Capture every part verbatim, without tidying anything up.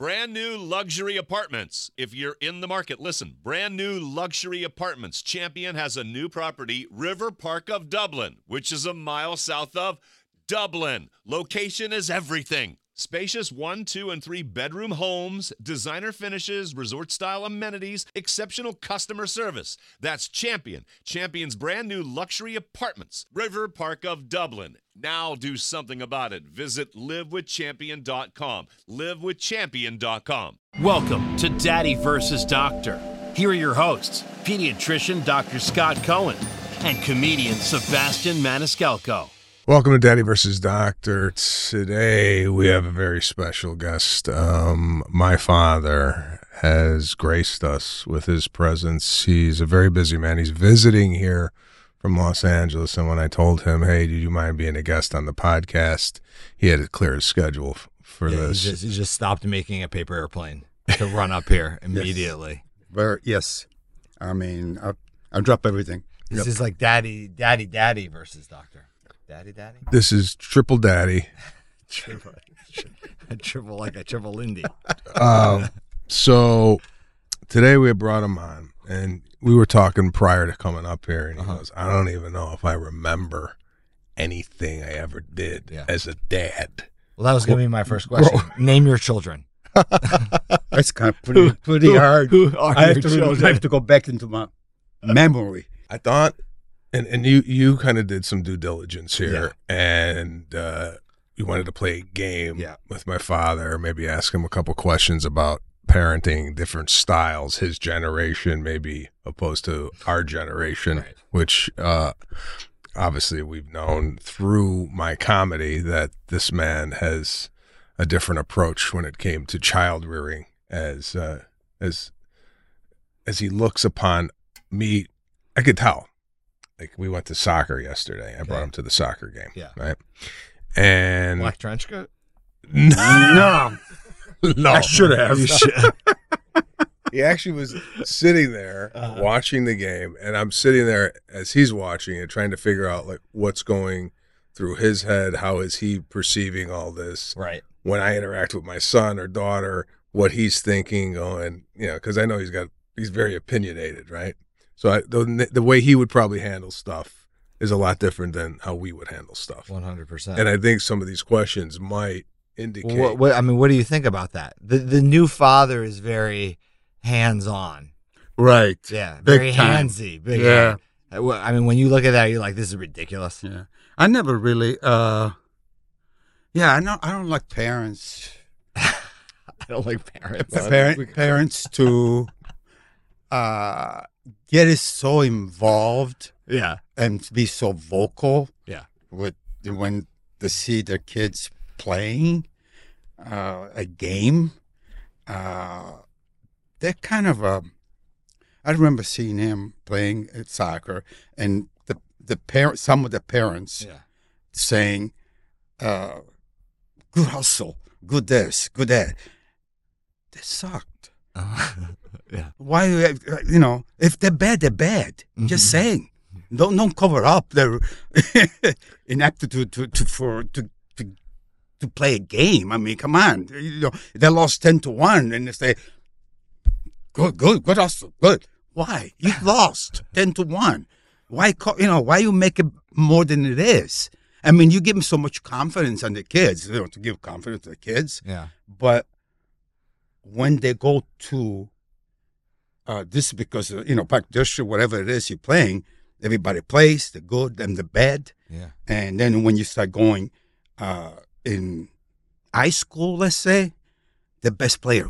Brand new luxury apartments. If you're in the market, listen. Brand new luxury apartments. Champion has a new property, River Park of Dublin, which is a mile south of Dublin. Location is everything. Spacious one, two, and three bedroom homes, designer finishes, resort-style amenities, exceptional customer service. That's Champion. Champion's brand new luxury apartments, River Park of Dublin. Now do something about it. Visit live with champion dot com. live with champion dot com. Welcome to Daddy versus Doctor. Here are your hosts, pediatrician Doctor Scott Cohen and comedian Sebastian Maniscalco. Welcome to Daddy versus Doctor. Today we have a very special guest. Um, my father has graced us with his presence. He's a very busy man. He's visiting here from Los Angeles, and when I told him, hey, do you mind being a guest on the podcast, he had to clear his schedule f- for yeah, this. He just, he just stopped making a paper airplane to run up here immediately. Yes. Very, yes. I mean, I, I drop everything. This Yep. is like daddy, daddy, daddy versus doctor. Daddy, daddy? This is Triple Daddy. Triple, a triple like a triple Lindy. Um, so today we brought him on, and we were talking prior to coming up here, and he Uh-huh. goes, I don't even know if I remember anything I ever did Yeah. as a dad. Well, that was going to be my first question. Name your children. That's kind of pretty, pretty who- hard. who are I, have your to, children? I have to go back into my memory. I thought, and, and you, you kind of did some due diligence here, and uh, you wanted to play a game Yeah. with my father, maybe ask him a couple questions about parenting, different styles, his generation, maybe opposed to our generation, Right. which uh, obviously we've known through my comedy that this man has a different approach when it came to child rearing, as uh, as as he looks upon me. I could tell. Like, we went to soccer yesterday. I brought Okay. him to the soccer game. Yeah. Right. And Black trench coat? No, no, I should have. You should. He actually was sitting there Uh-huh. watching the game, and I'm sitting there as he's watching it, trying to figure out like what's going through his head. How is he perceiving all this? Right. When I interact with my son or daughter, what he's thinking, going, you know, because I know he's got he's very opinionated, right? So I, the the way he would probably handle stuff is a lot different than how we would handle stuff. one hundred percent. And I think some of these questions might indicate. What, what, I mean, what do you think about that? The the new father is very hands-on. Right. Yeah, Big very time. handsy. Big Yeah. hand. Uh, I mean, when you look at that, you're like, this is ridiculous. Yeah. I never really. Uh, yeah, I know. I don't like parents. I don't like parents. Parent, parents to uh, get it so involved Yeah. and be so vocal. Yeah. With when they see their kids playing uh, a game, uh, they're kind of a. I remember seeing him playing at soccer, and the the parent, some of the parents, Yeah. saying, uh, "Good hustle, good this, good that." They sucked. yeah. Why, you know, if they're bad, they're bad. Just saying. Don't don't cover up their inaptitude to, to for to, to to play a game. I mean, come on. You know, they lost ten to one, and they say, "Good, good, good hustle, good." Why you lost ten to one? Why, co- you know, why you make it more than it is? I mean, you give them so much confidence on the kids. You know, to give confidence to the kids, Yeah. but when they go to uh, this is because, uh, you know, back district, whatever it is you're playing, everybody plays, the good and the bad. Yeah. And then when you start going uh, in high school, let's say, the best player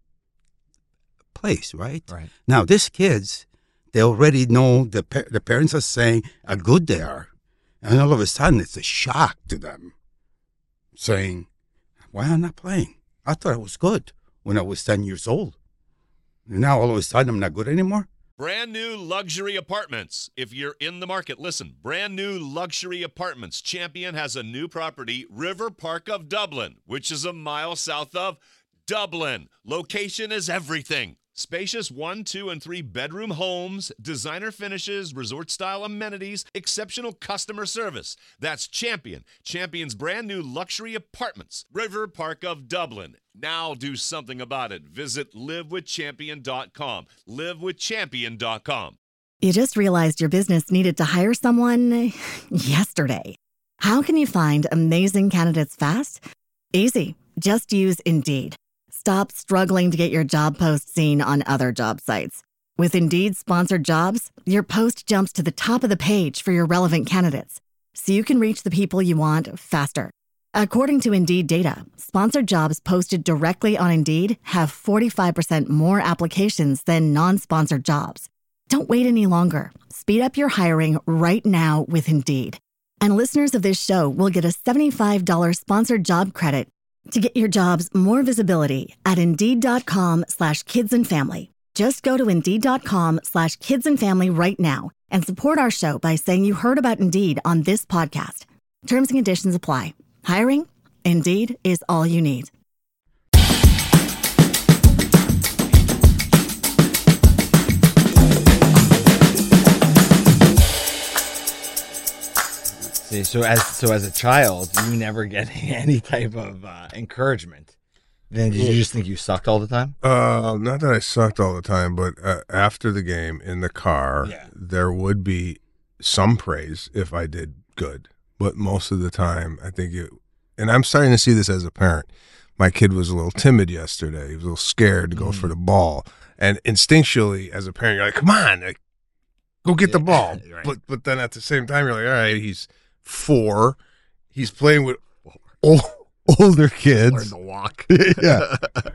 plays, right? Right. Now, these kids, they already know the, pa- the parents are saying how good they are. And all of a sudden, it's a shock to them saying, why am I not playing? I thought I was good when I was ten years old. And now all of a sudden, I'm not good anymore. Brand new luxury apartments. If you're in the market, listen. Brand new luxury apartments. Champion has a new property, River Park of Dublin, which is a mile south of Dublin. Location is everything. Spacious one, two, and three bedroom homes, designer finishes, resort-style amenities, exceptional customer service. That's Champion. Champion's brand new luxury apartments. River Park of Dublin. Now do something about it. Visit live with champion dot com. live with champion dot com. You just realized your business needed to hire someone yesterday. How can you find amazing candidates fast? Easy. Just use Indeed. Stop struggling to get your job post seen on other job sites. With Indeed sponsored jobs, your post jumps to the top of the page for your relevant candidates, so you can reach the people you want faster. According to Indeed data, sponsored jobs posted directly on Indeed have forty-five percent more applications than non-sponsored jobs. Don't wait any longer. Speed up your hiring right now with Indeed. And listeners of this show will get a seventy-five dollars sponsored job credit to get your jobs more visibility at Indeed.com slash kids and family. Just go to Indeed.com slash kids and family right now and support our show by saying you heard about Indeed on this podcast. Terms and conditions apply. Hiring? Indeed is all you need. See, so as so as a child, you never get any type of uh, encouragement. Then did you just think you sucked all the time? Uh, not that I sucked all the time, but uh, after the game in the car, Yeah. there would be some praise if I did good. But most of the time, I think it, and I'm starting to see this as a parent. My kid was a little timid yesterday. He was a little scared to go mm. for the ball. And instinctually, as a parent, you're like, come on, like, go get the ball. Right. But but then at the same time, you're like, all right, he's four. He's playing with old, older kids. Learn to walk. Yeah.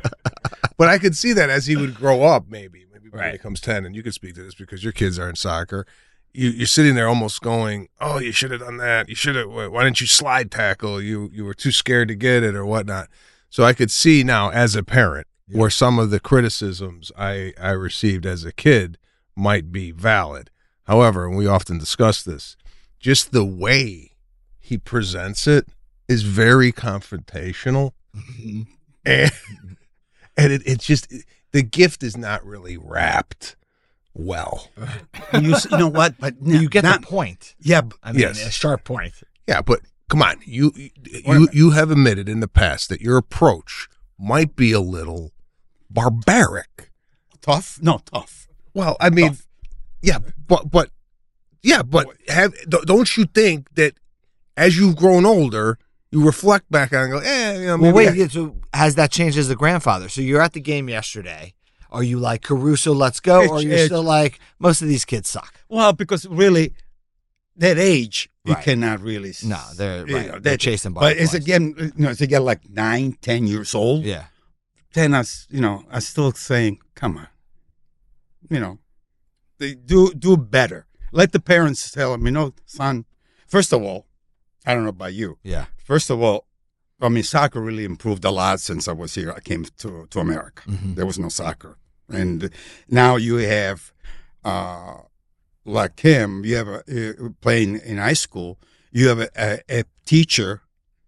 But I could see that as he would grow up, maybe. Maybe when right. he becomes ten, and you could speak to this because your kids are in soccer. You, you're sitting there almost going, oh, you should have done that. You should have. Why didn't you slide tackle? You you were too scared to get it or whatnot. So I could see now as a parent yeah. where some of the criticisms I, I received as a kid might be valid. However, and we often discuss this, just the way he presents it is very confrontational. Mm-hmm. And, and it, it's just, the gift is not really wrapped well. You, you know what? But no, you get not, the point. Yeah. I mean, yes. a sharp point. Yeah, but come on. You, you, you have admitted in the past that your approach might be a little barbaric. Tough? No, tough. Well, I mean, tough. yeah, but, but, yeah, but have don't you think that as you've grown older, you reflect back on and go, eh, you know, maybe well, wait, I- so has that changed as a grandfather? So you're at the game yesterday. Are you like, Caruso, let's go? It's, or you're still like, most of these kids suck? Well, because really, that age, right. you cannot really. No, they're, you right. know, they're that, chasing butterflies. But it's again, you know, it's again like nine, ten years old. Yeah. Then I, you know, I still saying, come on, you know, they do do better. Let the parents tell them, you know, son. First of all, I don't know about you. Yeah. First of all, I mean, soccer really improved a lot since I was here. I came to to America. Mm-hmm. There was no soccer, and now you have, uh, like him. You have a uh, playing in high school. You have a, a, a teacher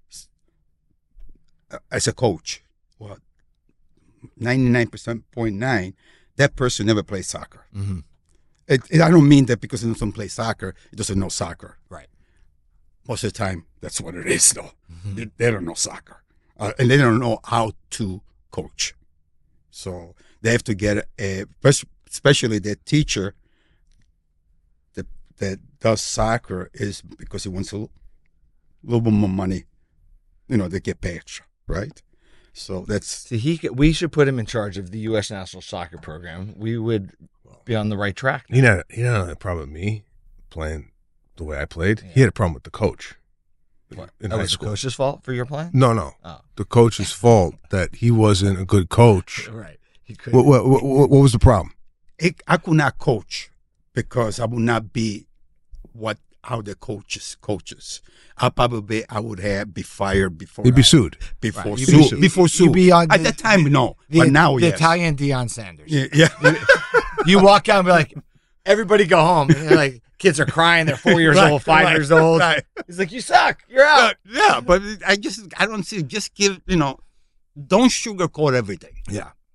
as a coach. What? ninety-nine percent point nine. That person never played soccer. Mm-hmm. It, it, I don't mean that because he doesn't play soccer, he doesn't know soccer. Right. Most of the time, that's what it is, though. Mm-hmm. They, they don't know soccer. Uh, and they don't know how to coach. So they have to get a, especially the teacher that, that does soccer is because he wants a little, little bit more money. You know, they get paid, right? So that's. See, he, we should put him in charge of the U S national soccer program. We would be on the right track. He had, he had a problem with me playing the way I played. Yeah. He had a problem with the coach. What? In that high was school. the coach's fault for your plan? No, no. Oh. The coach's fault that he wasn't a good coach. Right. He could. What, what, what, what was the problem? It, I could not coach because I would not be what how the coaches coaches. I probably I would have be fired before. You'd be I, sued. Before right. sued. Be, before sued. You'd be on At the, that time, no. The, but now, the yes. Italian Deion Sanders. Yeah. yeah. You, you walk out and be like, everybody go home. And they're like, kids are crying. They're four years right, old, five right, years old. Right. He's like, you suck. You're out. Uh, yeah, but I just I don't see. Just give you know, don't sugarcoat everything. Yeah.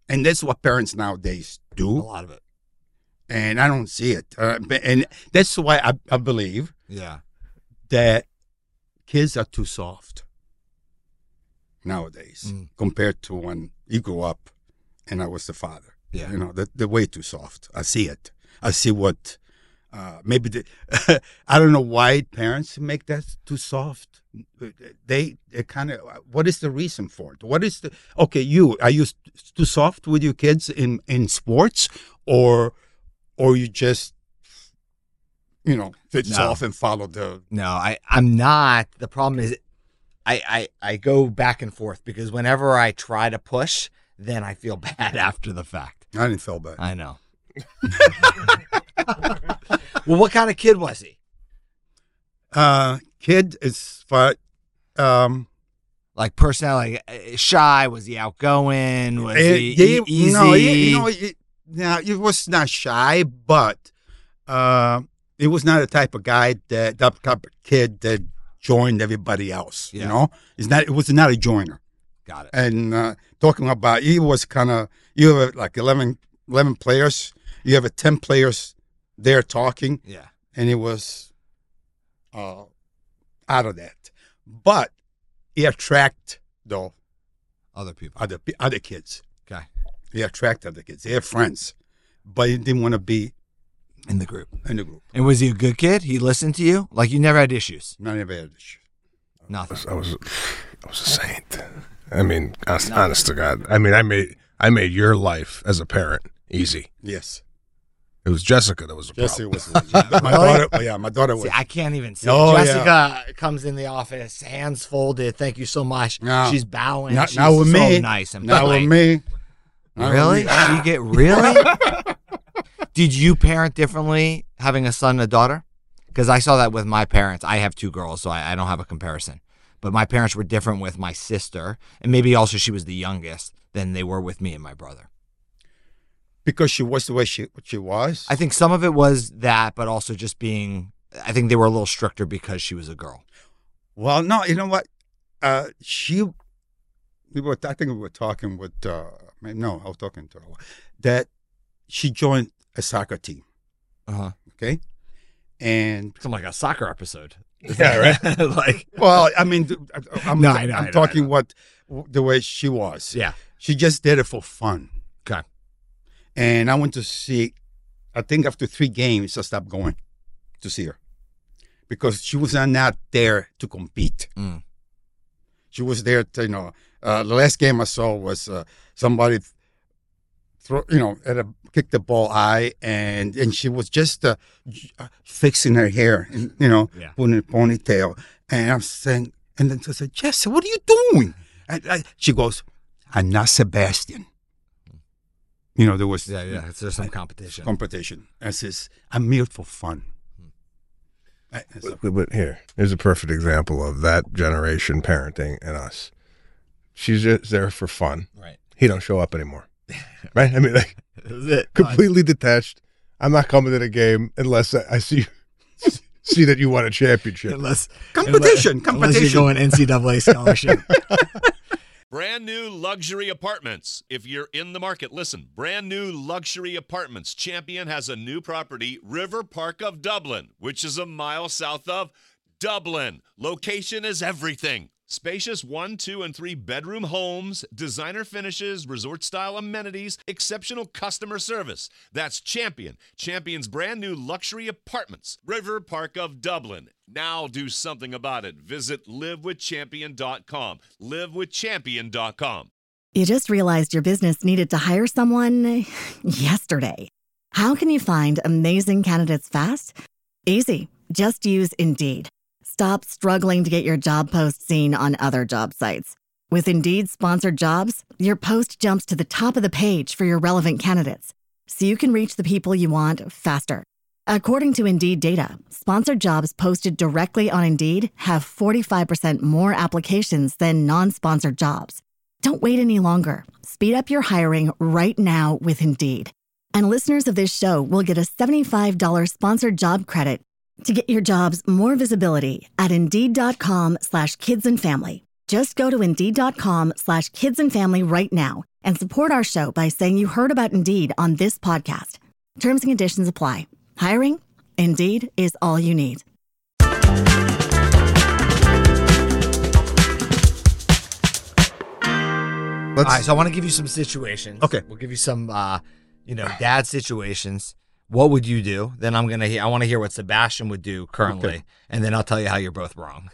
And that's what parents nowadays A do. lot of it. And I don't see it. Uh, but- and that's why I, I believe Yeah. that kids are too soft nowadays Mm. compared to when you grew up and I was the father. Yeah. You know, they're, they're way too soft. I see it. I see what, uh, maybe, the, I don't know why parents make that too soft. They, they kind of, what is the reason for it? What is the, okay, you, are you too soft with your kids in, in sports or, or you just, you know, fit No. soft and follow the, No, I, I'm not. The problem is I, I, I go back and forth because whenever I try to push, then I feel bad after the fact. I didn't feel bad. I know. Well, what kind of kid was he? Uh, kid is far, um, Like personality, uh, shy? Was he outgoing? Was eh, he yeah, e- easy? No, you, you know, it, yeah, he was not shy, but uh, he was not the type of guy that that type of kid that joined everybody else. Yeah. You know, it's not. It was not a joiner. Got it. And uh, talking about, he was kind of. You have like eleven, eleven players. You have a ten players there talking, Yeah. and he was uh, out of that. But he attract though Other people. other pe- other kids. Okay. He attract other kids. They have friends, but he didn't want to be In the group. in the group. And was he a good kid? He listened to you? Like you never had issues? None of it. Nothing. I was, I was a saint. I mean, honest, honest to God. I mean, I made, I made your life as a parent easy. Yes, It was Jessica that was a Jesse problem. was. My Really? daughter. Yeah, my daughter was. See, I can't even see. Oh, it. yeah. Jessica comes in the office, hands folded. Thank you so much. No. She's bowing. Not, She's not with so me. nice and Not polite. with me. Not with Really? me. She get really? Did you parent differently having a son and a daughter? Because I saw that with my parents. I have two girls, so I, I don't have a comparison. But my parents were different with my sister, and maybe also she was the youngest than they were with me and my brother. Because she was the way she she was. I think some of it was that, but also just being. I think they were a little stricter because she was a girl. Well, no, you know what? Uh, she, we were. I think we were talking with. Uh, no, I was talking to her that she joined a soccer team. Uh huh. Okay, and It's like a soccer episode. Yeah, right. like well, I mean, th- I'm, No, I know, I I'm know, talking I know. what the way she was. yeah. She just did it for fun. Okay. And I went to see. I think after three games, I stopped going to see her because she was not there to compete. Mm. She was there to, you know, uh, the last game I saw was uh, somebody throw, you know, at a kick the ball high, and and she was just uh, j- uh, fixing her hair, and, you know, Yeah. putting a ponytail. And I'm saying, and then I said, Jesse, what are you doing? And I, she goes, I'm not Sebastian. You know, there was Yeah, yeah. It's just some competition. competition. I says, I'm here for fun. I- I said, But, but here, here's a perfect example of that generation parenting and us. She's just there for fun. Right. He don't show up anymore. Right? I mean, like, That's it. completely detached. I'm not coming to the game unless I, I see see that you won a championship. Unless Competition, unless, Unless you're competition. going N C double A scholarship. Brand new luxury apartments. If you're in the market, listen. Brand new luxury apartments. Champion has a new property, River Park of Dublin, which is a mile south of Dublin. Location is everything. Spacious one, two, and three bedroom homes, designer finishes, resort style amenities, exceptional customer service. That's Champion. Champion's brand new luxury apartments, River Park of Dublin. Now do something about it. Visit live with champion dot com. live with champion dot com. You just realized your business needed to hire someone yesterday. How can you find amazing candidates fast? Easy. Just use Indeed. Stop struggling to get your job post seen on other job sites. With Indeed sponsored jobs, your post jumps to the top of the page for your relevant candidates, so you can reach the people you want faster. According to Indeed data, sponsored jobs posted directly on Indeed have forty-five percent more applications than non-sponsored jobs. Don't wait any longer. Speed up your hiring right now with Indeed. And listeners of this show will get a seventy-five dollars sponsored job credit to get your jobs more visibility at Indeed.com slash kids and family. Just go to Indeed.com slash kids and family right now And support our show by saying you heard about Indeed on this podcast. Terms and conditions apply. Hiring? Indeed is all you need. All right, so I want to give you some situations. Okay. We'll give you some, uh, you know, dad situations. What would you do? Then I'm gonna. Hear, I want to hear what Sebastian would do currently, Okay. and then I'll tell you how you're both wrong.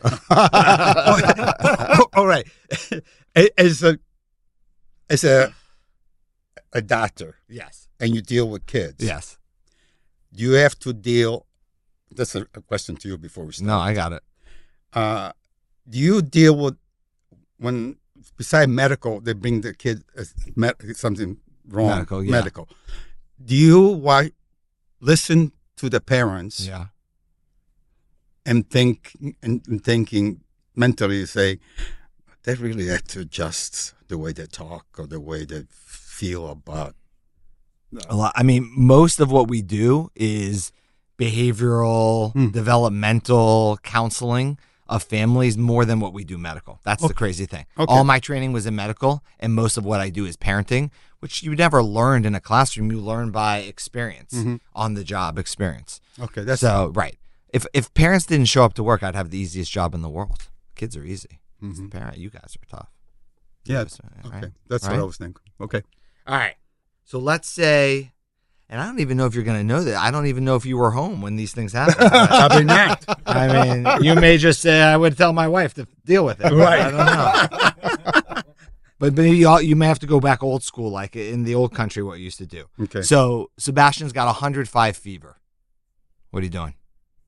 All right. As a as a a doctor, Yes. and you deal with kids. Yes. You have to deal. That's a, a question to you before we start. No, I got it. Uh, do you deal with when beside medical they bring the kid as med- something wrong? Medical, yeah. Medical. Do you why listen to the parents Yeah. and think and, and thinking mentally say they really have to adjust the way they talk or the way they feel about. A lot. I mean, most of what we do is behavioral, Hmm. developmental counseling of families more than what we do medical. That's the Okay. crazy thing. Okay. All my training was in medical, and most of what I do is parenting, which you never learned in a classroom. You learn by experience, Mhm. on the job experience. Okay, that's So, right. If if parents didn't show up to work, I'd have the easiest job in the world. Kids are easy. As a Mhm. parent, you guys are tough. yeah. Right? Okay, that's Right? what I was thinking. Okay. All right. So let's say, and I don't even know if you're going to know that. I don't even know if you were home when these things happened. But, Probably not. I mean, you may just say, I would tell my wife to deal with it. Right. I don't know. But maybe you, all, you may have to go back old school, like in the old country, what you used to do. Okay. So Sebastian's got one hundred five fever. What are you doing?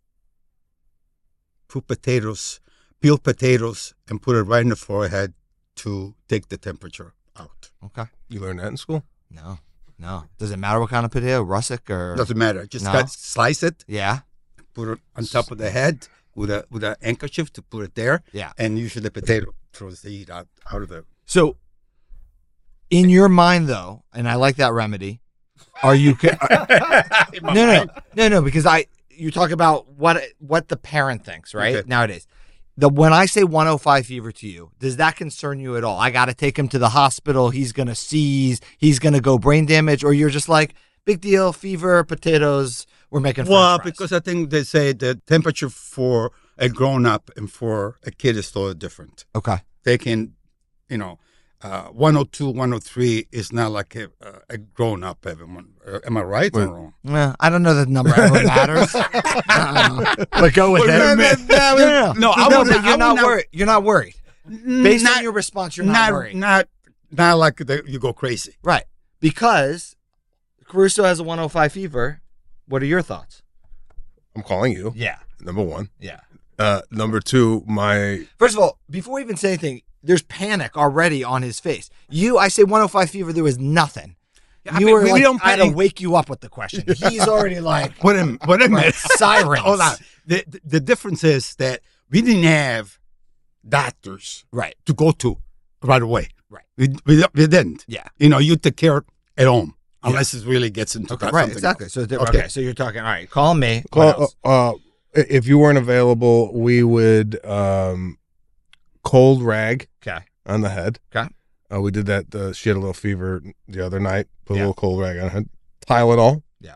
Put potatoes, peel potatoes, and put it right in the forehead to take the temperature out. Okay. You learned that in school? No, no. Does it matter what kind of potato? Russet or? Doesn't matter. Just No. cut, slice it, Yeah. put it on top of the head with a with an handkerchief to put it there, Yeah. and usually the potato throws the heat out, out of the. So, in your mind, though, and I like that remedy, are you? ca- no, no, no, no, because I you talk about what what the parent thinks, right? Okay. Nowadays, the when I say one oh five fever to you, does that concern you at all? I got to take him to the hospital. He's gonna seize. He's gonna go brain damage, or you're just like big deal, fever, potatoes. We're making French Well, fries. because I think they say the temperature for a grown up and for a kid is totally different. okay, They can, you know, uh, one oh two, one oh three is not like a, a grown up. Everyone, uh, am I right or Wait. wrong? well, I don't know that the number ever matters, Uh, but go with Wait, it. wait, wait, No, no, no, No, I no, would but not- I you're would not not- worried. You're not worried. Based Not- on your response, you're not, not worried. Not, not like the, you go crazy. Right. Because Caruso has a one oh five fever. What are your thoughts? I'm calling you. Yeah. Number one. Yeah. Uh, number two, my First of all, before we even say anything, there's panic already on his face. You, I say one oh five fever, there was nothing. I You mean, were we like, don't I had to panic. wake you up with the question. He's already like, What a, what a minute. sirens. Hold on. The, the, the difference is that we didn't have doctors right. to go to right away. Right. We, we, we didn't. Yeah. You know, you take care at home unless it really gets into Okay. that Right. something Exactly. else. So, okay. Okay. okay. So you're talking, all right, call me. What call, else? uh, uh, if you weren't available, we would um, cold rag Okay. on the head. Okay. Uh, we did that. Uh, she had a little fever the other night. Put Yeah. a little cold rag on her head. Tylenol. Yeah.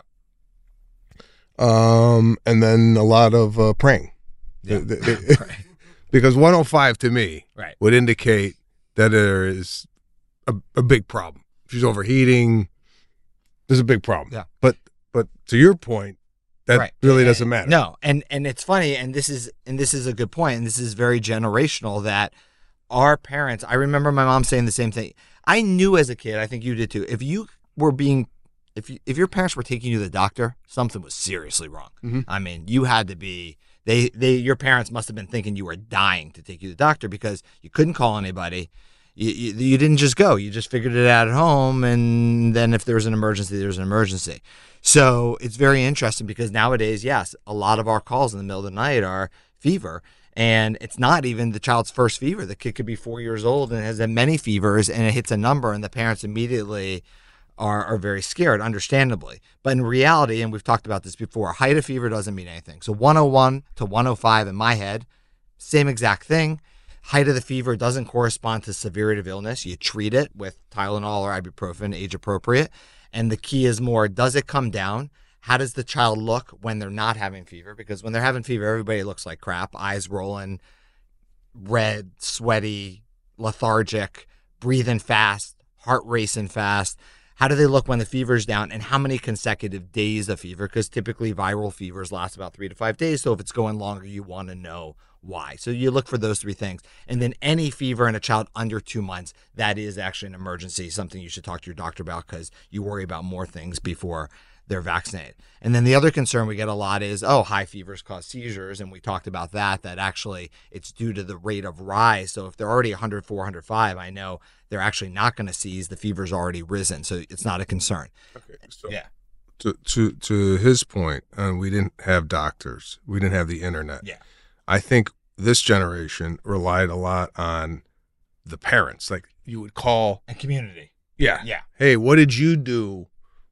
Um, and then a lot of uh, praying. Yeah. The- the- the- Right. Because one oh five to me Right. would indicate that there is a, a big problem. She's overheating. There's a big problem. Yeah. But but to your point, that Right. really And- doesn't matter. No, and and it's funny, and this is and this is a good point, and this is very generational that our parents. I remember my mom saying the same thing. I knew as a kid, I think you did too. If you were being, if you, if your parents were taking you to the doctor, something was seriously wrong. Mhm. I mean, you had to be. They they your parents must have been thinking you were dying to take you to the doctor because you couldn't call anybody. You, you, you didn't just go. You just figured it out at home, and then if there was an emergency, there was an emergency. So it's very interesting because nowadays, yes, a lot of our calls in the middle of the night are fever, and it's not even the child's first fever. The kid could be four years old and has many fevers, and it hits a number, and the parents immediately are are very scared, understandably. But in reality, and we've talked about this before, height of fever doesn't mean anything. So one oh one to one oh five in my head, same exact thing. height of the fever doesn't correspond to severity of illness. You treat it with Tylenol or ibuprofen, age appropriate. And the key is more, does it come down? How does the child look when they're not having fever? Because when they're having fever, everybody looks like crap, eyes rolling, red, sweaty, lethargic, breathing fast, heart racing fast. How do they look when the fever's down, and how many consecutive days of fever? Because typically viral fevers last about three to five days. So if it's going longer, you want to know why. So you look for those three things. And then any fever in a child under two months, that is actually an emergency, something you should talk to your doctor about, because you worry about more things before they're vaccinated. And then the other concern we get a lot is, oh, high fevers cause seizures. And we talked about that, that actually it's due to the rate of rise. So if they're already one hundred four, one hundred five, I know they're actually not going to seize. The fever's already risen. So it's not a concern. Okay. So Yeah. to, to, to his point, uh, we didn't have doctors. We didn't have the internet. Yeah. I think this generation relied a lot on the parents. Like you would call. And community. Yeah. Yeah. Hey, what did you do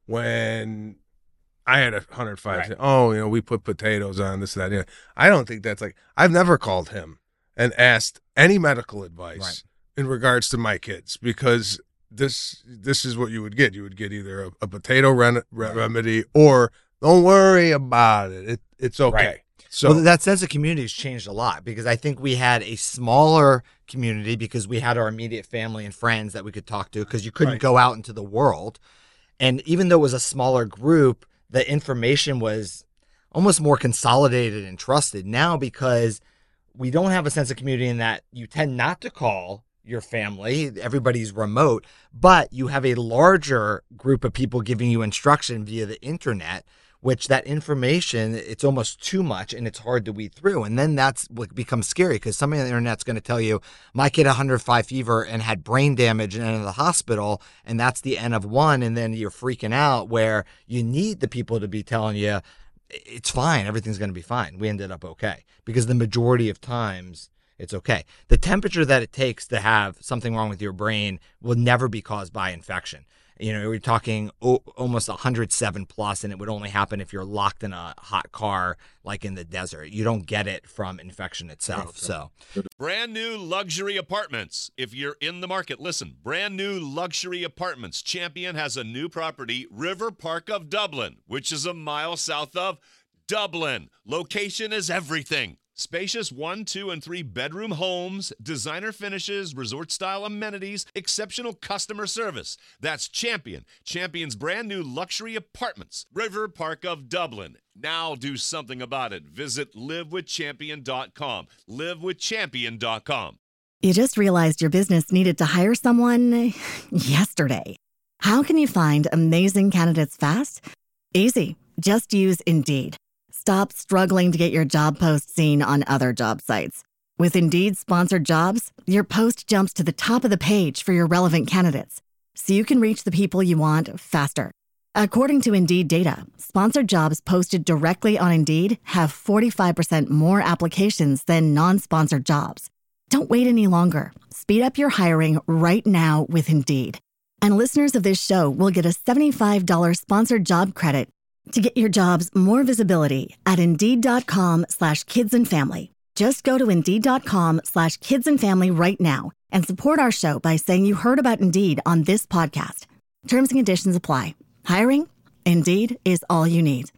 when I had a one hundred five? Right. Oh, you know, we put potatoes on this, that. Yeah. I don't think that's like, I've never called him and asked any medical advice Right. in regards to my kids, because this this is what you would get. You would get either a, a potato ren- re- remedy or don't worry about it. it it's okay. Right. So well, that sense of community has changed a lot, because I think we had a smaller community because we had our immediate family and friends that we could talk to, because you couldn't Right. go out into the world. And even though it was a smaller group, the information was almost more consolidated and trusted. Now, because we don't have a sense of community in that you tend not to call your family, everybody's remote, but you have a larger group of people giving you instruction via the internet, which that information, it's almost too much and it's hard to weed through. And then that's what becomes scary, because somebody on the internet's going to tell you, my kid had one hundred five fever and had brain damage and ended in the hospital, and that's the N of one. And then you're freaking out, where you need the people to be telling you, it's fine, everything's going to be fine. We ended up okay, because the majority of times it's okay. The temperature that it takes to have something wrong with your brain will never be caused by infection. You know, we're talking o- almost one hundred seven plus, and it would only happen if you're locked in a hot car, like in the desert. You don't get it from infection itself. So, Brand new luxury apartments. If you're in the market, listen. Brand new luxury apartments. Champion has a new property, River Park of Dublin, which is a mile south of Dublin. Location is everything. Spacious one, two, and three bedroom homes, designer finishes, resort-style amenities, exceptional customer service. That's Champion. Champion's brand new luxury apartments, River Park of Dublin. Now do something about it. Visit live with champion dot com. live with champion dot com. You just realized your business needed to hire someone yesterday. How can you find amazing candidates fast? Easy. Just use Indeed. Stop struggling to get your job post seen on other job sites. With Indeed sponsored jobs, your post jumps to the top of the page for your relevant candidates, so you can reach the people you want faster. According to Indeed data, sponsored jobs posted directly on Indeed have forty-five percent more applications than non-sponsored jobs. Don't wait any longer. Speed up your hiring right now with Indeed. And listeners of this show will get a seventy-five dollars sponsored job credit to get your jobs more visibility at Indeed.com slash kids and family. Just go to Indeed.com slash kids and family right now and support our show by saying you heard about Indeed on this podcast. Terms and conditions apply. Hiring? Indeed is all you need.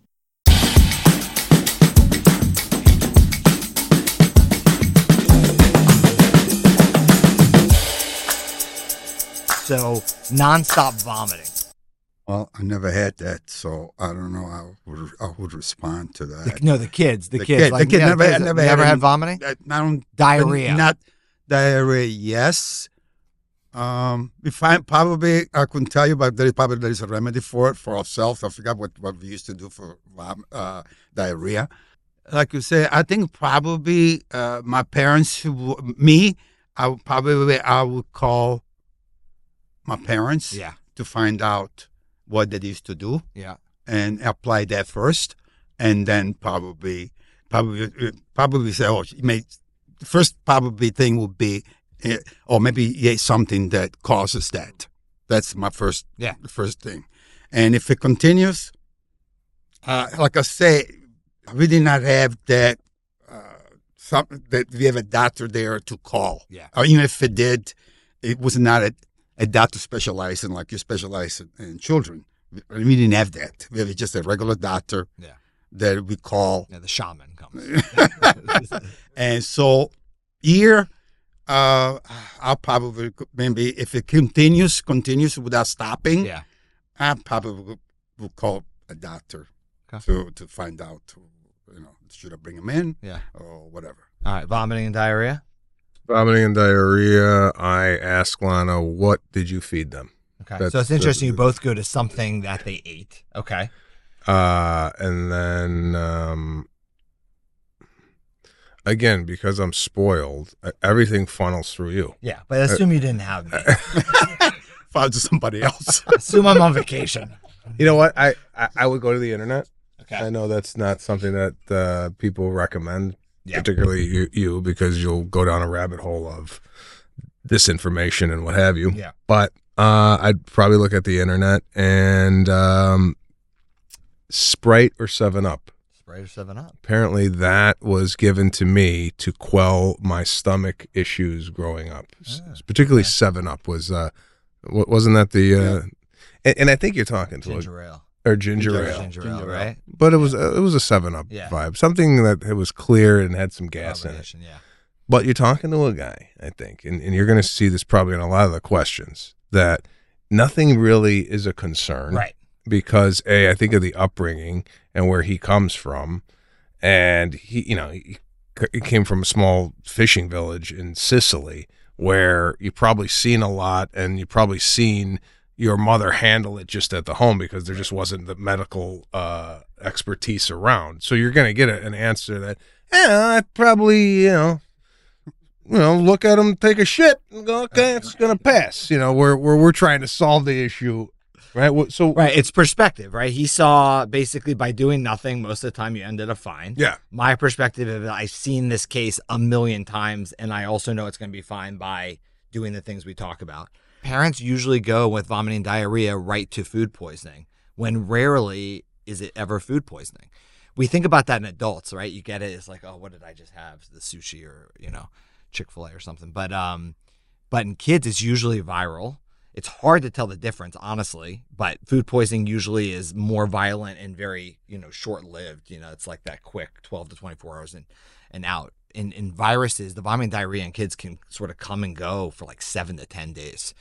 so nonstop vomiting. Well, I never had that, so I don't know how I would, I would respond to that. The, no, the kids, the, The kids, kid- like, the kid yeah, never- kids, never you had never had any- vomiting, I don't diarrhea. Not diarrhea. Yes. Um, if I probably I couldn't tell you, but there is probably there is a remedy for it for ourselves. I forgot what, what we used to do for vom- uh, diarrhea. Like you say, I think probably uh, my parents, who, me, I would probably I would call my parents Yeah, to find out what they used to do yeah. and apply that first, and then probably probably probably say, oh, you may the first probably thing would be, uh, or maybe yeah, something that causes that. That's my first Yeah. first thing, and if it continues, uh, like I say, I really not have that uh, some that we have a doctor there to call. Yeah. Or even if it did, it was not a, a doctor specialized in like you specialize in, in children. We didn't have that. We have just a regular doctor Yeah. that we call. Yeah, the shaman comes. And so here, uh, I'll probably maybe if it continues, continues without stopping, Yeah. I probably will, will call a doctor Okay. to to find out, you know, should I bring him in Yeah. or whatever. All right. Vomiting and diarrhea. Vomiting and diarrhea. I asked Lana, what did you feed them? Okay. That's so it's interesting. the- You both go to something that they ate. Okay. Uh, and then, um, again, because I'm spoiled, e- everything funnels through you. Yeah, but assume you didn't have me. Find somebody else. Assume I'm on vacation. You know what? I, I, I would go to the internet. Okay. I know that's not something that uh, people recommend, Yeah. particularly you, you, because you'll go down a rabbit hole of disinformation and what have you. Yeah. But uh, I'd probably look at the internet and um, Sprite or seven up. Sprite or seven up. Apparently, that was given to me to quell my stomach issues growing up. S- Ah, particularly okay. seven up was, uh, wa- wasn't that the, uh, and, and I think you're talking to Ginger ale. a, or ginger, Ginger ale. Ginger ale, Ginger ale. right? But it was uh, it was a seven up Yeah. vibe, something that it was clear and had some gas in it. Combination, yeah. But you're talking to a guy, I think, and, and you're going to see this probably in a lot of the questions, that nothing really is a concern. Right. Because, A, I think of the upbringing and where he comes from. And he, you know, he, he came from a small fishing village in Sicily where you've probably seen a lot and you've probably seen your mother handle it just at the home because there just wasn't the medical uh, expertise around. So you're going to get a, an answer that, yeah, I probably, you know, you know, look at him take a shit and go, okay, it's going to pass. You know, we're, we're, we're trying to solve the issue, right? So, Right. It's perspective, right? He saw basically by doing nothing, most of the time you ended up fine. yeah. My perspective is I've seen this case a million times, and I also know it's going to be fine by doing the things we talk about. Parents usually go with vomiting and diarrhea right to food poisoning, when rarely is it ever food poisoning. We think about that in adults, right? You get it. It's like, oh, what did I just have? The sushi or, you know, Chick-fil-A or something. But, um, but in kids, it's usually viral. It's hard to tell the difference, honestly, but food poisoning usually is more violent and very, you know, short-lived. You know, it's like that quick twelve to twenty-four hours and, and out. In, in viruses, the vomiting and diarrhea in kids can sort of come and go for like seven to ten days.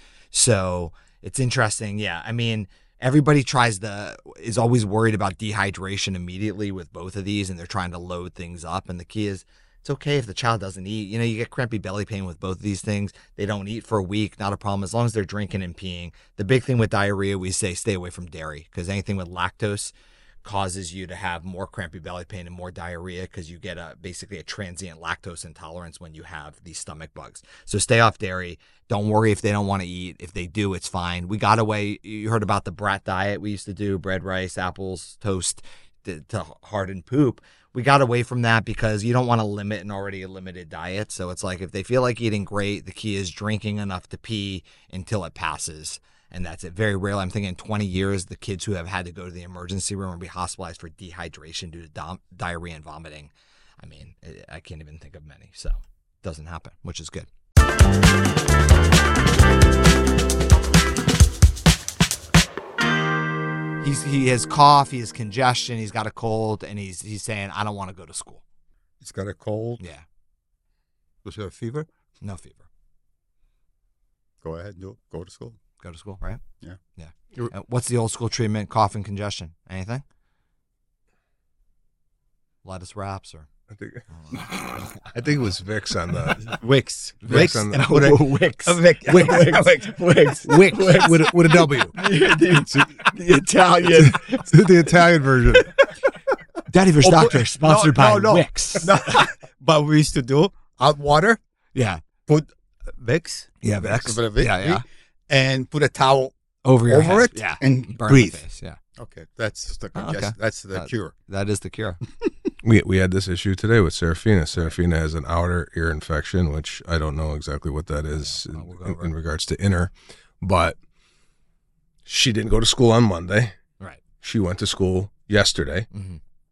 So it's interesting. Yeah. I mean, everybody tries the, is always worried about dehydration immediately with both of these, and they're trying to load things up. And the key is, it's okay if the child doesn't eat. You know, you get crampy belly pain with both of these things. They don't eat for a week, not a problem, as long as they're drinking and peeing. The big thing with diarrhea, we say stay away from dairy, because anything with lactose causes you to have more crampy belly pain and more diarrhea, because you get a basically a transient lactose intolerance when you have these stomach bugs. So stay off dairy. Don't worry if they don't want to eat. If they do, it's fine. We got away. You heard about the brat diet we used to do: bread, rice, apples, toast to, to harden poop. We got away from that because you don't want to limit an already limited diet. So it's like if they feel like eating, great. The key is drinking enough to pee until it passes. And that's it. Very rarely. I'm thinking in twenty years, the kids who have had to go to the emergency room or be hospitalized for dehydration due to dom- diarrhea and vomiting. I mean, I can't even think of many. So it doesn't happen, which is good. He's, he has cough, he has congestion, he's got a cold, and he's he's saying, I don't want to go to school. It's got a cold. Yeah, Does it have a fever? no fever. Go ahead, do it. Go to school. Go to school, right? Yeah. Yeah. Uh, what's the old school treatment? Cough and congestion. Anything? Lettuce wraps or? I think, I think it was Vicks on the Wicks. Vicks on the, and put a, Wicks. a Vic. Wicks. Wicks. Wicks with a, with a W. the, the Italian. The Italian version. Daddy versus Oh, Doctor, put- sponsored no, by no, no. Wicks. No, but we used to do hot water, Yeah. put Vicks, Yeah, a Vicks. bit of Vic, Yeah, yeah. and put a towel Over your over head. it Yeah. and Burn breathe. The face. Yeah. Okay, that's the Oh, congestion. okay. That's the Uh, cure. That is the cure. We we had this issue today with Serafina. Serafina has an outer ear infection, which I don't know exactly what that is Yeah, well, we'll go in, over in it. regards to inner, but she didn't go to school on Monday. Right. She went to school yesterday, Mm-hmm.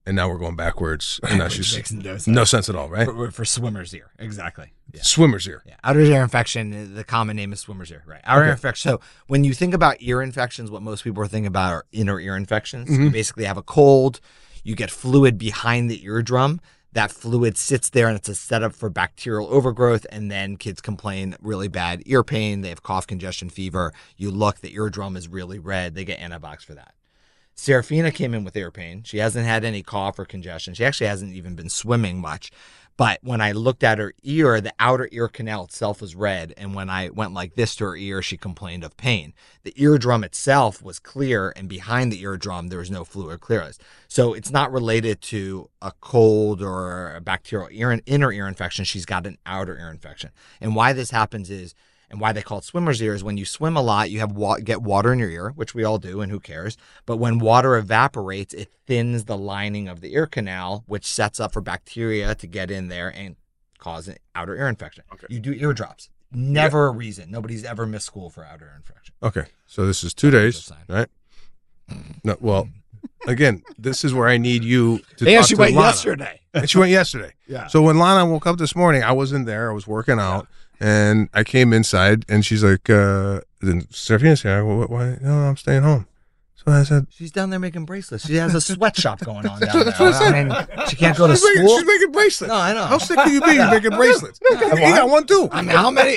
and now we're going backwards. And now Which she's makes no sense. no sense at all, right? For, for swimmer's ear, exactly. Yeah. Swimmer's ear. Yeah. Outer ear infection, the common name is swimmer's ear, right? Outer Okay. ear infection. So when you think about ear infections, what most people are thinking about are inner ear infections. Mm-hmm. You basically have a cold, you get fluid behind the eardrum. That fluid sits there and it's a setup for bacterial overgrowth. And then kids complain really bad ear pain. They have cough, congestion, fever. You look, the eardrum is really red. They get antibiotics for that. Serafina came in with ear pain. She hasn't had any cough or congestion. She actually hasn't even been swimming much. But when I looked at her ear, the outer ear canal itself was red. And when I went like this to her ear, she complained of pain. The eardrum itself was clear, and behind the eardrum, there was no fluid clearance. So it's not related to a cold or a bacterial ear, inner ear infection. She's got an outer ear infection. And why this happens is, and why they call it swimmer's ear, is when you swim a lot, you have wa- get water in your ear, which we all do, and who cares? But when water evaporates, it thins the lining of the ear canal, which sets up for bacteria to get in there and cause an outer ear infection. Okay. You do ear drops. Never a reason. Nobody's ever missed school for outer ear infection. Okay, so this is two days, sign. right? No, well, again, this is where I need you to And talk she to went Lana. yesterday. And she went yesterday. Yeah. So when Lana woke up this morning, I wasn't there. I was working out, and I came inside, and she's like, uh, then Serafina's here. I go, "What- why? No, I'm staying home. So I said, She's down there making bracelets. She has a sweatshop going on down what- that's what I there. I mean, she can't go to she's making, school. she's making bracelets. No, I know. How sick can you be? You're making bracelets. You what? got one too. I mean, how many?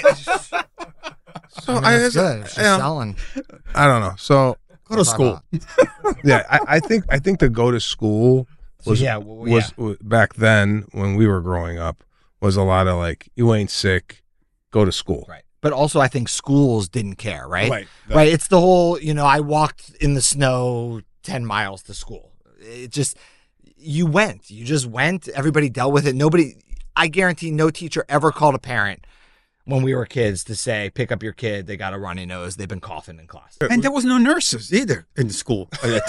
So I mean, I, that's I, good. She's you know, selling. I don't know. So Go to school. yeah, I, I think I think to go to school was So, yeah, well, was, yeah. was back then when we were growing up was a lot of like, you ain't sick, go to school. Right. But also, I think schools didn't care, right? Right. Right. It's the whole, you know, I walked in the snow ten miles to school. It just, you went. You just went. Everybody dealt with it. Nobody, I guarantee no teacher ever called a parent when we were kids to say, pick up your kid. They got a runny nose. They've been coughing in class. And there was no nurses either in the school at that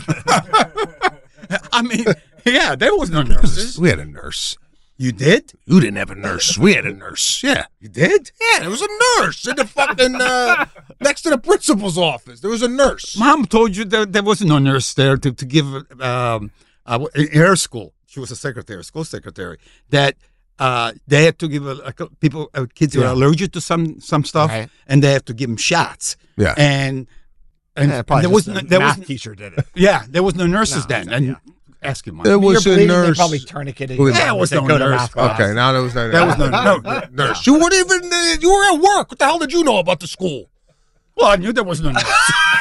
time. I mean, yeah, there was no nurses. We had a nurse. You did? You didn't have a nurse. We had a nurse. Yeah. You did? Yeah, there was a nurse in the fucking uh, next to the principal's office. There was a nurse. Mom told you that there was no nurse there to, to give um, uh, in her school. She was a secretary, school secretary. That uh, they had to give a, a people, uh, kids who Yeah. are allergic to some some stuff, Right. and they have to give them shots. Yeah. And and, Yeah, and probably there was just no, the there math was teacher did it. yeah there was no nurses No, then. exactly, And yeah. ask him, Mom. There was You're a bleeding, they nurse. probably tourniqueted There you. There was They no go to nurse. math class. Okay, now there was no, There was no- no nurse. You weren't even. Uh, you were at work. What the hell did you know about the school? Well, I knew there was no nurse.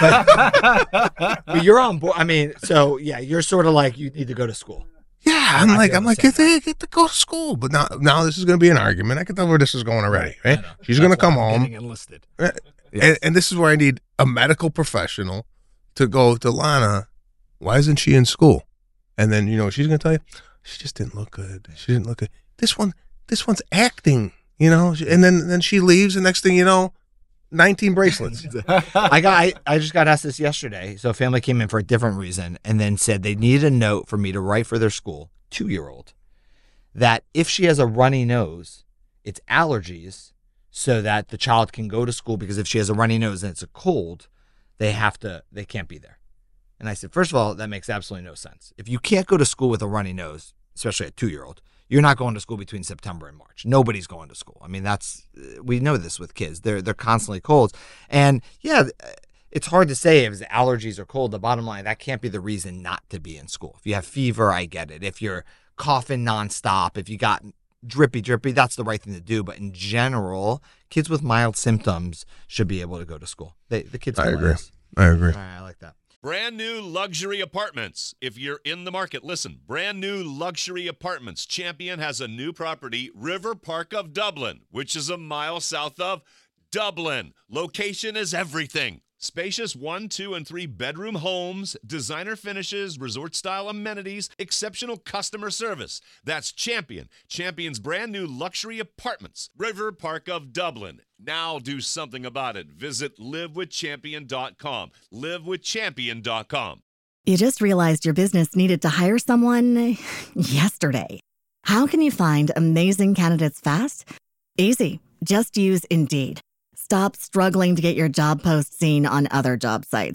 But you're on board. I mean, so yeah, you're sort of like, you need to go to school. Yeah, I'm I like, feel I'm the like, same get to, get to go to school. But now, now this is going to be an argument. I can tell where this is going already. Right? She's going to That's why come I'm home. getting enlisted. And, and this is where I need a medical professional to go to Lana. Why isn't she in school? And then, you know, she's going to tell you, she just didn't look good. She didn't look good. This one, this one's acting, you know, and then, then she leaves. And next thing you know, nineteen bracelets. I got. I, I just got asked this yesterday. So a family came in for a different reason, and then said they needed a note for me to write for their school, two-year-old, that if she has a runny nose, it's allergies, so that the child can go to school. Because if she has a runny nose and it's a cold, they have to. They can't be there. And I said, first of all, that makes absolutely no sense. If you can't go to school with a runny nose, especially a two-year-old, you're not going to school between September and March. Nobody's going to school. I mean, that's, we know this with kids. They're they're constantly colds. And yeah, it's hard to say if it's allergies or cold. The bottom line, that can't be the reason not to be in school. If you have fever, I get it. If you're coughing nonstop, if you got drippy, drippy, that's the right thing to do. But in general, kids with mild symptoms should be able to go to school. They, the kids I can agree. learn this. I agree. All right, I like that. Brand new luxury apartments. If you're in the market, listen. Brand new luxury apartments. Champion has a new property, River Park of Dublin, which is a mile south of Dublin. Location is everything. Spacious one, two, and three bedroom homes, designer finishes, resort-style amenities, exceptional customer service. That's Champion. Champion's brand new luxury apartments. River Park of Dublin. Now do something about it. Visit live with champion dot com. live with champion dot com. You just realized your business needed to hire someone yesterday. How can you find amazing candidates fast? Easy. Just use Indeed. Stop struggling to get your job post seen on other job sites.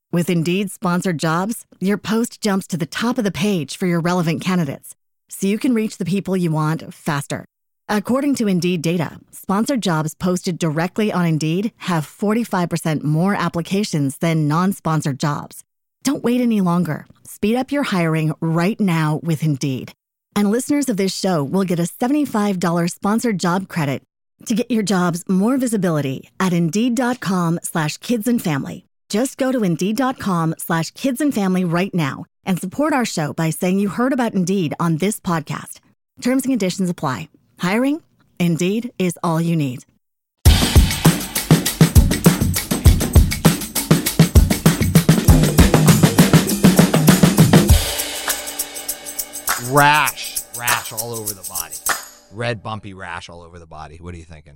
With Indeed sponsored jobs, your post jumps to the top of the page for your relevant candidates, so you can reach the people you want faster. According to Indeed data, sponsored jobs posted directly on Indeed have forty-five percent more applications than non-sponsored jobs. Don't wait any longer. Speed up your hiring right now with Indeed. And listeners of this show will get a seventy-five dollars sponsored job credit to get your jobs more visibility at Indeed.com slash kids and family. Just go to Indeed.com slash kids and family right now and support our show by saying you heard about Indeed on this podcast. Terms and conditions apply. Hiring? Indeed is all you need. Rash. Rash all over the body. Red, bumpy rash all over the body. What are you thinking?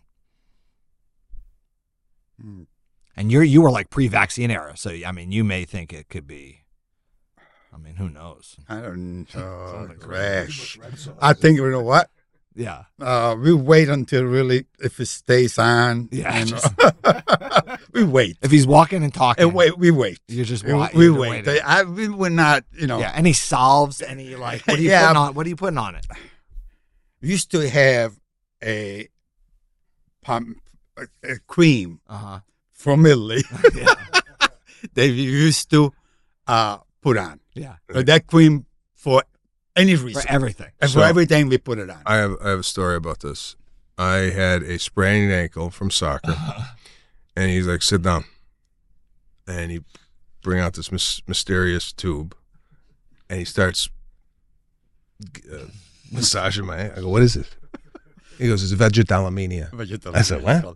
Mm. And you're you were like pre-vaccine era, so I mean, you may think it could be. I mean, who knows? I don't know. Rash. I think, you know what? Yeah. Uh, we wait until really, if it stays on. Yeah, and, just- we wait. If he's walking and talking, And wait, we wait. you're just We, wa- we you're wait. waiting. I, we, we're not, you know. Yeah. Any salves? Any like? What are you Yeah. putting on? What are you putting on it? We used to have a, pump, a, a cream Uh huh. from Italy Yeah. that we used to uh, put on. Yeah. But that cream for any reason. For everything. and So- for everything we put it on. I have I have a story about this. I had a sprained ankle from soccer, and he's like, "Sit down," and he bring out this mys- mysterious tube, and he starts uh, massaging my. I go, "What is it?" He goes, "It's vegetalamina." I said, "What?"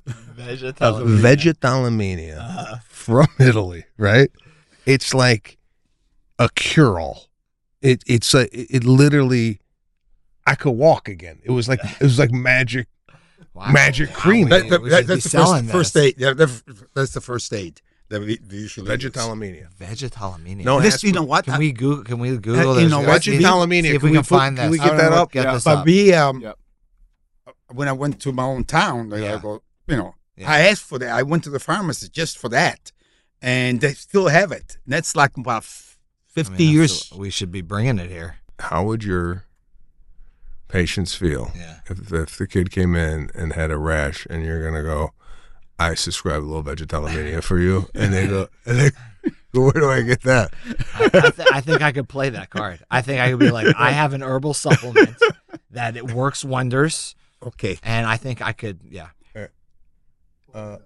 Vegetalamina from Italy, right? It's like a cure-all. It it's a, it literally. I could walk again. It was like it was like magic. Wow. Magic cream. That, that, We that- should be that's the selling first, first this. aid. Yeah, that- that's the first aid that we, we usually use. Vegetalamina. Vegetalamina. No, This, ask you me- know what? Can we Google? Can we Google Uh, this? you know what? Let's see- Vegetalamina. See if Can we we can put- find this. can we I get don't that know. up? Get Yeah. this But up. we, um, Yep. when I went to my own town, like, Yeah. I go, you know, Yeah. I asked for that. I went to the pharmacy just for that, and they still have it. And that's like about f- I fifty mean, years. that's- we should be bringing it here. How would your patients feel Yeah. if, if the kid came in and had a rash and you're gonna go, I subscribe a little vegetalamina for you, and they go, and they go, where do I get that? I, th- I think I could play that card. I think I could be like, I have an herbal supplement that it works wonders, Okay. and I think I could, yeah. Uh,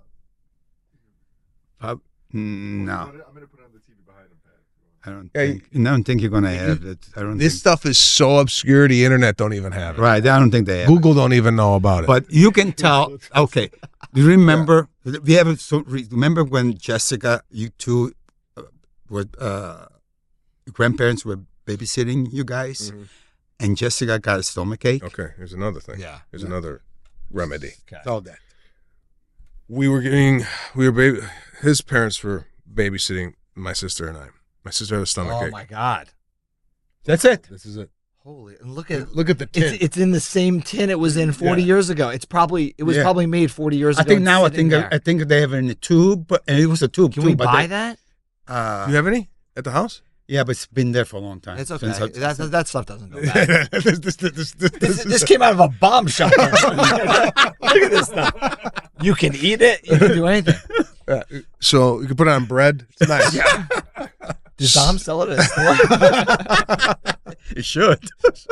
Uh, mm, no, I'm gonna put it on the T V behind him, Pat. I don't Yeah, think. I don't think you're gonna have it. I don't. this think, stuff is so obscure, the internet don't even have it. right. I don't think they have. it. Google don't even know about it. But you can tell. Okay, do you remember? We have. So re- remember when Jessica, you two, uh, were uh, grandparents were babysitting you guys, Mhm. and Jessica got a stomach ache. Okay, here's another thing. Yeah. Here's another remedy. All that. We were getting, we were, baby, his parents were babysitting my sister and I. My sister had a stomach Oh ache. my God. That's it. This is it. Holy, and look at Look at the tin. it's, it's in the same tin it was in forty Yeah. years ago. It's probably, it was Yeah. probably made forty years I ago. think and now I sitting think there. I think they have it in a tube, but and it was a tube. Can too, we but buy they- that? Uh, Do you have any at the house? yeah, but it's been there for a long time. It's okay. Since I- That, that, that stuff doesn't go bad. this, this, this, this, this, This, this came out of a bomb shelter. Look at this stuff. You can eat it. You can do anything. Uh, so you can put it on bread. It's nice. Does Dom sell it at a store? it should.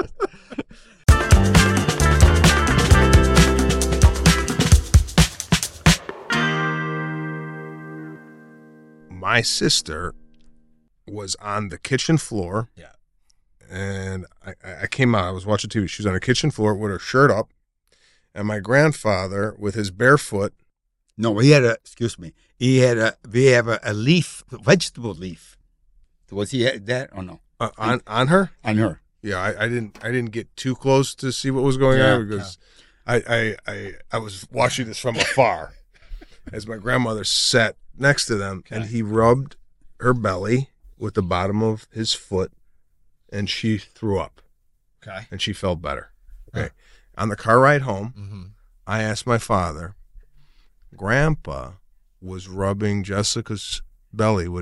My sister was on the kitchen floor. Yeah. And I, I came out. I was watching T V. She was on the kitchen floor with her shirt up, and my grandfather with his bare foot. No, he had a. Excuse me. He had a. We have a, a leaf, vegetable leaf. Was he had that or no? Uh, on on her. On her. Yeah, I, I didn't I didn't get too close to see what was going Yeah, on because I, I I I was watching this from afar as my grandmother sat next to them, and he rubbed her belly with the bottom of his foot, and she threw up, Okay. and she felt better. Okay, on the car ride home, Mm-hmm. I asked my father, Grandpa was rubbing Jessica's belly with his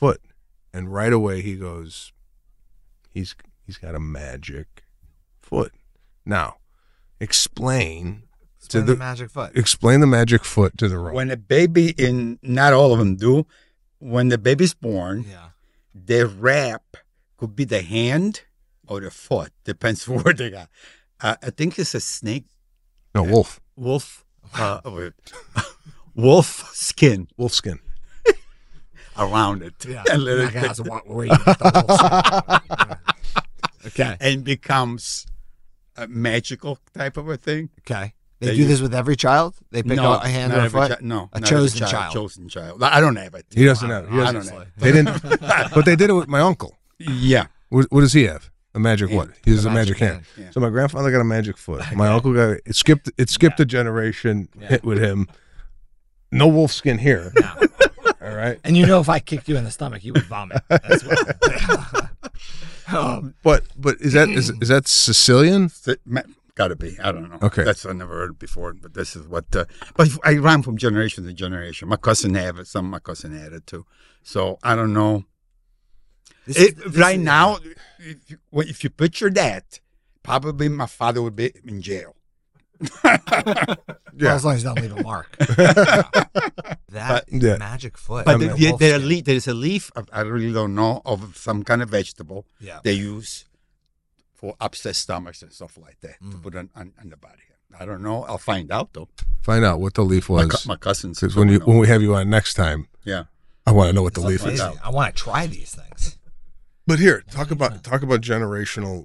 foot. And right away he goes, he's he's got a magic foot. Now, explain, Explain to the, the, magic foot. explain the magic foot to the room. When a baby, in not all of them do, when the baby's born, Yeah. their wrap could be the hand or the foot, depends where they got. Uh, I think it's a snake, no, wolf. wolf, uh, wait. wolf skin Wolf skin. around it. Yeah. And, let it- That's what we're eating. Yeah. Okay. and becomes a magical type of a thing. Okay. They, They do use- this with every child? They pick no, out a hand not or a every foot? chi- no, A not every chosen child. Chosen child. I don't have it. He doesn't have. He I doesn't. don't Honestly. have They didn't, but they did it with my uncle. Yeah. What, what does he have? A magic Hand. what? He has A a magic, magic hand. hand. Yeah. So my grandfather got a magic foot. My uncle got it skipped. It skipped a generation. Hit with him. No wolf skin here. All right. And you know if I kicked you in the stomach, you would vomit as well. um, But but is that is, is that Sicilian? Got to be. I don't know. Okay. That's I never heard before, but this is what. Uh, but I ran from generation to generation. My cousin had it. Some of my cousin had it too. So I don't know. this It, is- this right is- now, if you, well, if you picture that, probably my father would be in jail. Well, as long as you don't leave a mark. That Yeah. magic foot. But and the, the the, wolf there, skin. le- there is a leaf, of- I really don't know, of some kind of vegetable Yeah. they use for upset stomachs and stuff like that to Mm. put on, on, on the body. I don't know. I'll find out though. Find out what the leaf My, was. cou- my cousins. Because when you don't when know. we have you on next time, yeah. I want to know what the That's leaf is. amazing. I want to try these things. But here, talk about talk about generational.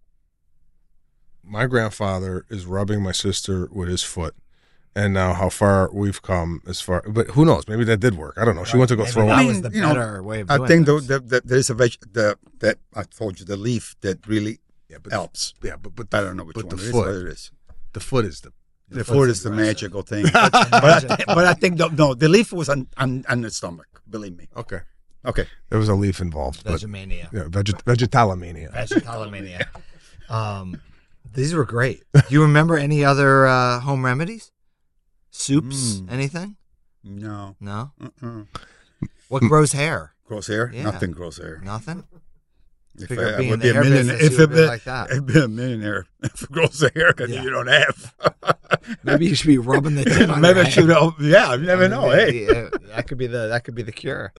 My grandfather is rubbing my sister with his foot, and now how far we've come as far. But who knows? Maybe that did work. I don't know. She went to go Maybe throw that up. I was mean, the you know, better way of I doing think the, this. the, the, there's a veg the that I told you the leaf that really Yeah, but helps. yeah, but but I don't know which but one the it is, foot- but it is. the foot is the. The, foot's foot is the aggressive. magical thing. But, but, I, thi- but I think no, no, the leaf was on, on, on the stomach. Believe me. Okay, Okay. there was a leaf involved, but Vegemania. yeah, veget- vegetalomania. Vegetalomania. Um, these were great. Do you remember any other uh, home remedies? Soups? Mm. Anything? No. No? Uh-uh. What grows hair? Gross hair? Yeah. Nothing grows hair. Nothing? If Figure I, I being would in be the a hair millionaire, business, if you it would be be, like that. I'd be a millionaire for gross hair because Yeah. you don't have. Maybe you should be rubbing the tip on Maybe your I should head. have. Yeah, you never know. Hey. Maybe, uh, that could be the that could be the cure.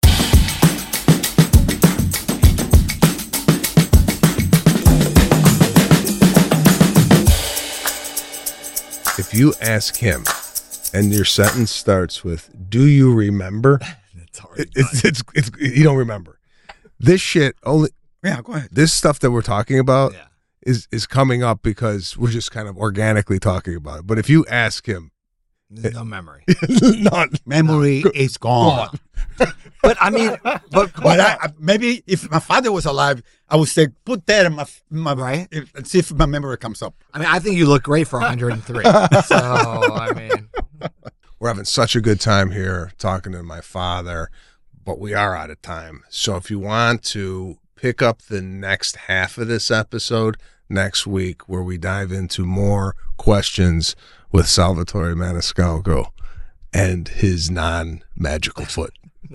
If you ask him, and your sentence starts with "Do you remember?" It's already It, it's, it's it's you don't remember. This shit only. Yeah, go ahead. This stuff that we're talking about Yeah. is is coming up because we're just kind of organically talking about it. But if you ask him, There's no memory. not Memory is gone. But I mean, but, But I, I, maybe if my father was alive, I would say put that in my in my Right. if, and see if my memory comes up. I mean, I think you look great for one hundred three. So I mean, we're having such a good time here talking to my father, but we are out of time. So if you want to pick up the next half of this episode next week, where we dive into more questions with Salvatore Maniscalco and his non-magical foot.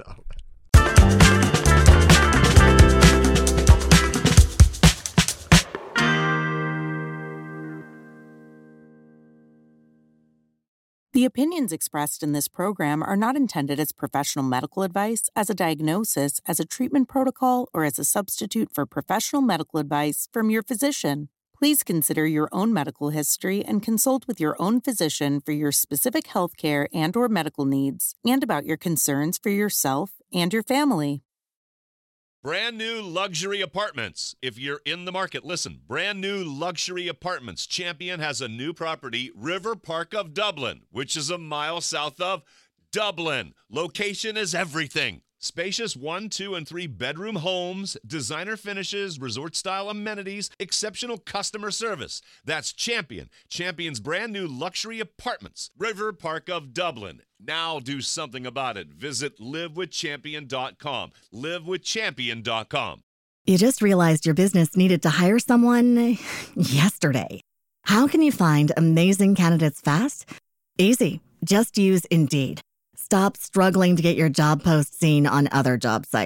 The opinions expressed in this program are not intended as professional medical advice, as a diagnosis, as a treatment protocol, or as a substitute for professional medical advice from your physician. Please consider your own medical history and consult with your own physician for your specific healthcare and or medical needs and about your concerns for yourself and your family. Brand new luxury apartments. If you're in the market, listen. Brand new luxury apartments. Champion has a new property, River Park of Dublin, which is a mile south of Dublin. Location is everything. Spacious one, two, and three bedroom homes, designer finishes, resort-style amenities, exceptional customer service. That's Champion. Champion's brand new luxury apartments, River Park of Dublin. Now do something about it. Visit live with champion dot com. live with champion dot com. You just realized your business needed to hire someone yesterday. How can you find amazing candidates fast? Easy. Just use Indeed. Stop struggling to get your job post seen on other job sites.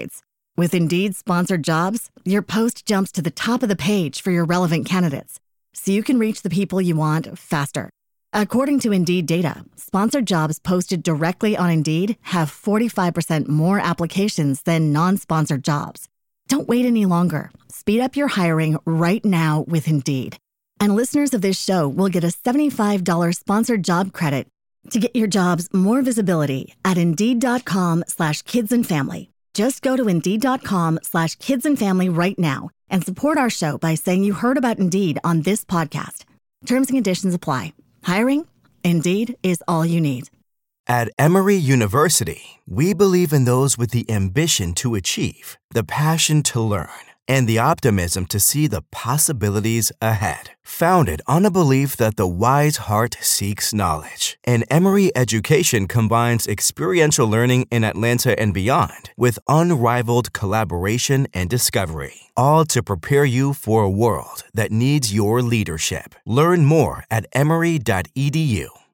With Indeed sponsored jobs, your post jumps to the top of the page for your relevant candidates, so you can reach the people you want faster. According to Indeed data, sponsored jobs posted directly on Indeed have forty-five percent more applications than non-sponsored jobs. Don't wait any longer. Speed up your hiring right now with Indeed. And listeners of this show will get a seventy-five dollars sponsored job credit to get your jobs more visibility at Indeed.com slash kids and family. Just go to Indeed.com slash kids and family right now and support our show by saying you heard about Indeed on this podcast. Terms and conditions apply. Hiring? Indeed is all you need. At Emory University, we believe in those with the ambition to achieve, the passion to learn, and the optimism to see the possibilities ahead. Founded on a belief that the wise heart seeks knowledge, and Emory education combines experiential learning in Atlanta and beyond with unrivaled collaboration and discovery, all to prepare you for a world that needs your leadership. Learn more at emory dot e d u.